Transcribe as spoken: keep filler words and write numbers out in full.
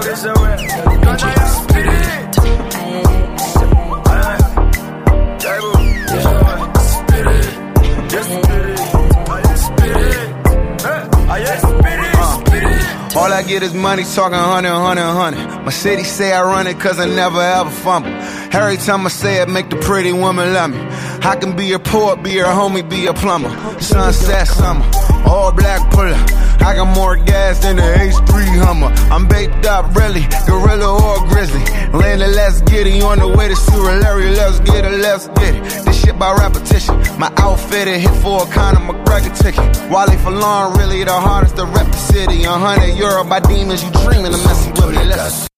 All I get is money, talking hundred, hundred, hundred. My city say I run it cause I never ever fumble. Every time I say it, make the pretty woman love me. I can be your poet, be your homie, be your plumber. Sunset summer, all black puller. I got more gas than the H three Hummer. I'm baked up, really, gorilla or grizzly. Landed, let's get it, on the way to Larry. Let's get it, let's get it. This shit by repetition. My outfit it hit for a Conor McGregor ticket. Wally for long, really the hardest to rep the city. A hundred euro by demons, you dreaming of messing with me. Let's